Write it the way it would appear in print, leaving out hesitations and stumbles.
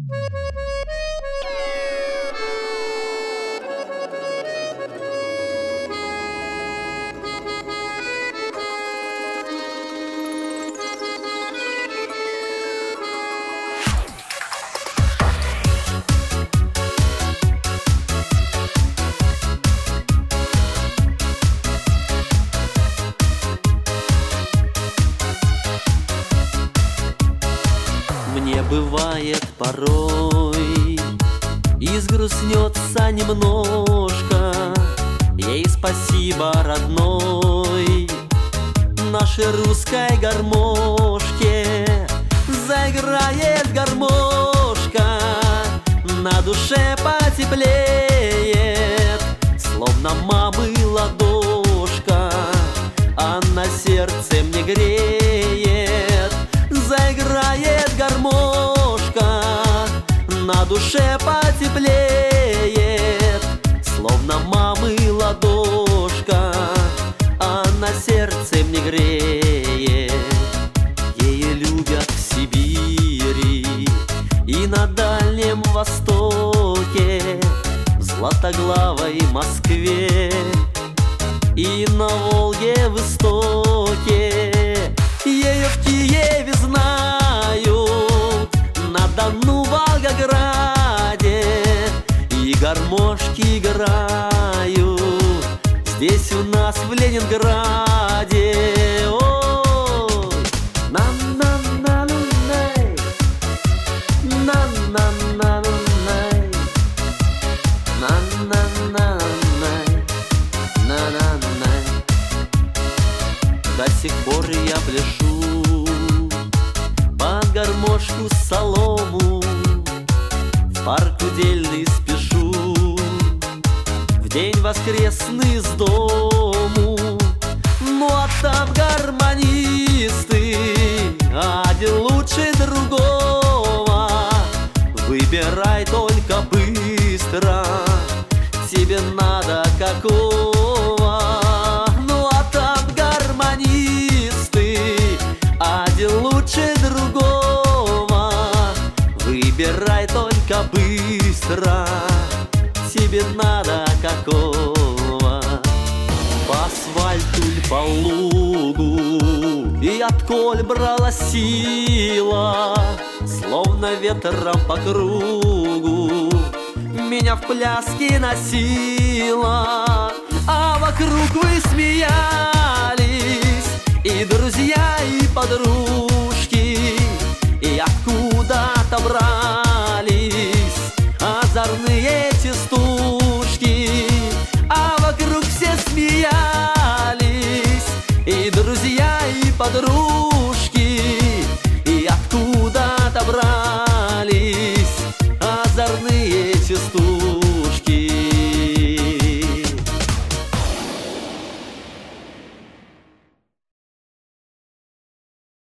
Мне бывает порой и сгрустнется немножко. Ей спасибо, родной, нашей русской гармошке. Заиграет гармошка, на душе потеплеет, словно мамы ладошка, а на сердце мне греет. Заиграет гармошка, на душе потеплеет, словно мамы ладошка, а на сердце мне греет. Ею любят в Сибири и на Дальнем Востоке, в златоглавой Москве и на Волге в Истоке. Ею в Киеве знают, на Дону, Волгограде, и гармошки играют здесь у нас в Ленинграде. Ой, на-на-на-лунай, на-на-на-лунай, на-на-на-лунай, на-на-на. До сих пор я пляшу под гармошку солому, в парк удельный спешу, в день воскресный с дому. Ну а там гармонисты, один лучше другого. Выбирай только быстро, тебе надо какого. Ну а там гармонисты, один лучше другого. Выбирай только быстро, тебе надо какого. По асфальту ль по лугу, и отколь брала сила, словно ветром по кругу, меня в пляске носила. А вокруг вы смеялись, и друзья, и